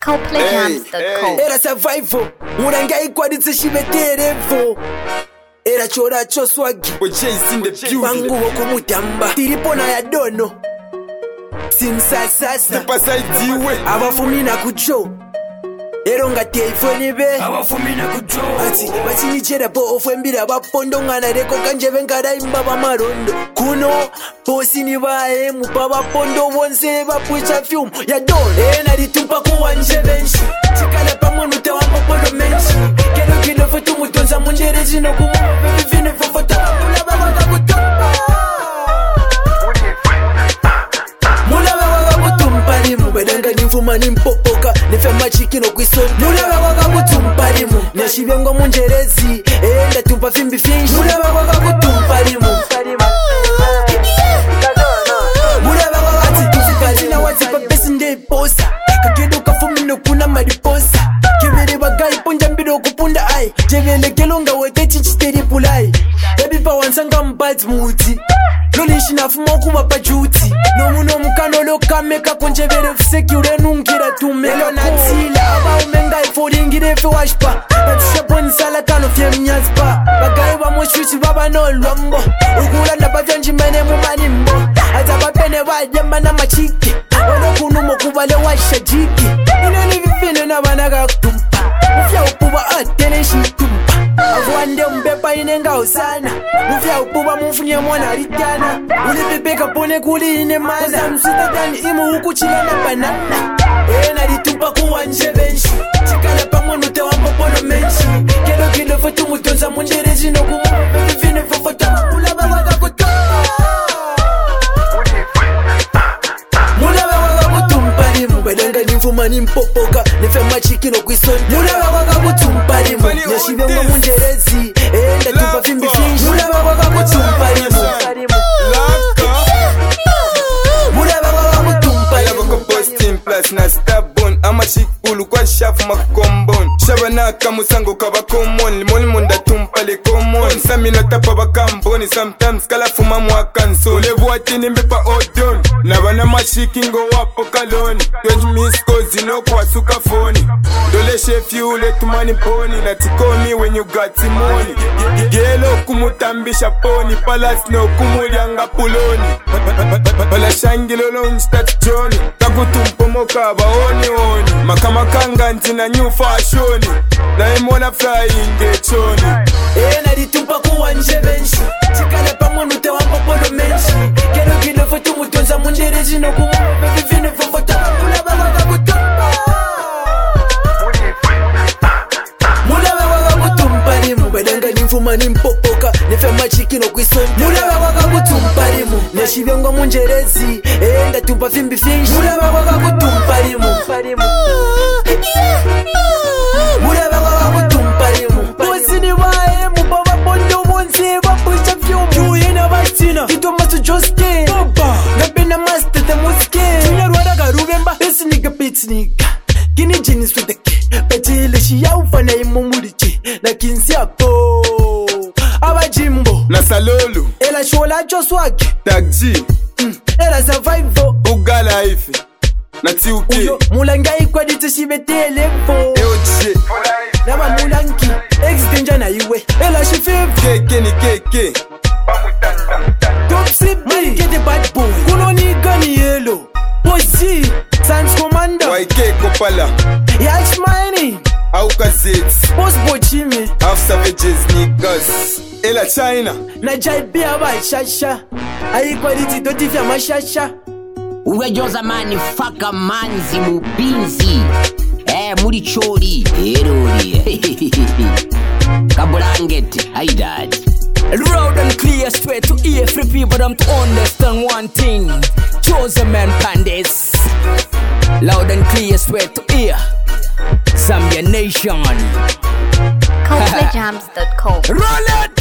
CoPlayJams.com. Era survival, murangai kwaditse shibeterevo. Era chora cho swagi, we're chasing the beauty. bangu wokumutamba. Tiripona ya dono. Simsasasa, Pasaidiwe. abafumina kucho. Eronga teifoni be, Abafumina kujo. Bati nichera po ofembira bapondo ngana reko kanje bengara imba bamarondo. Kuno posi ni bae mupaba pondo wonse bapucha fiumu ya don. Na litumpa kuwanje benshi. Chikala pamono te wampo polo menshi. Kilo fotu mutonza munjere zino kumu. Baby vine fofota mula baba kutumpa. Mula baba kutumpa limu. Bedanga nimfuma nimpopoka. Nifema chikino kwisoni. Mula baba kutumpa limu. Nashibiongo munjerezi. Enda tumpa fimbi finshi. Mula baba kutumpa limu. Mula baba ati na wati pa besi nde posa. Kakedo kafumino kuna mariposa. Kibiri bagai punja mbiro kupunda ai. Jevele kelonga wete chichiteri pulai. Baby pa wansanga mbati muti. Lolishi nafuma kuma pa juti. Nomuno mukano lo kameka konjevere fuseki urenungira tumelo natila. Aba umenga iforingire fe washpa. Natusha sala kano fye mnyazpa. Bagai wa moshuti baba no lwambo. Ugula na bavyanji mene mumanimbo. Ata bapene wajamba na machiki. Wano kunumo kubale washa jiki. Inoni vifine na banaga kutumpa. Mufya upuba atene shitumpa. Afuande mbepa inenga usana. Mufya upuba mfunye mwana ritana. Ulipepeka pone kuli ine mana. Kosa msita dani imu huku chile na banana. Na litumpa kuwanje benshi. Chikala pamono te wampo polo menshi. Kilo fotu mutonza munjere zino kumu. Vivine fofota mula bawaga kutumpa. Mula bawaga kutumpa limu. Bedanga nimfuma nimpopoka. Nifema chikino kwisoni. Mula bawaga kutumpa limu. Nashibiongo munjerezi. Enda tumpa fimbi finshi. Mula bawaga kutumpa limu. Mula bawaga kutumpa limu. Posting plus na stubborn. Ama shikulu kwa shafu makombon. Shabanaka musango kaba common. Limoni munda tumpa le common. Samina tapa bakamboni. Sometimes kala fuma mwakanso. Levu atini mbepa odon. Nabana mashikingo wapo kaloni. 20 misko zino kwa suka phone. Dole chef you let money pony. Natikomi when you got money. Gelo kumutambisha pony. Palace no kumulianga puloni. Pala shangilo no instat Johnny. Takutumpo moka baoni oni. Makamakanga ntina new fashion. Na imona flying gechoni. Na litumpa kuwanje benshi. Chikala pamono te wampo polo menshi. Kilo fotu mutonza munjere zino kumu. Vivine fofota mula bawaga kutumpa. Mula bawaga kutumpa limu. Bedanga nimfuma nimpopoka. Nifema chikino kwisoni. Mula bawaga kutumpa limu. Nashibiongo munjerezi. Enda tumpa fimbi finshi. Mula bawaga kutumpa limu. Mula bawaga kutumpa limu. Posi ni wae mubaba pondo monse bapucha fiumu. Juhina bastina Kito masu joske Baba Gabina master the muske Tunya ruwada garubemba Besi nigga pits nigga Gini jini swedeke Petile shi ya ufana imumuriche Na kinsi ako Aba jimbo Na salolu. Ela shola cho swag Tagji. Ela survival Ugala ife. Na tiuki. Uyo mulangai kwa dito shibetelevo Eoche. Nama mulangi Ex danger na iwe Ela shi fev Keke ni keke. Top CB Get the bad boy Kuno ni gani yellow Posi Sans commander YK Kopala. Yash mining Auka Zits. Boss boy Jimmy Half savages niggas. Ela China. Na jaibi aba shasha Ayi quality doti vya mashasha Uwejo zamani faka manzi mubinzi muri chori erori Kabulangete haidad Loud and clear, straight to ear, free people them to understand one thing. Chosen man pandits. Loud and clear, straight to ear. Zambia nation. CoPlayJams.com. Roll it!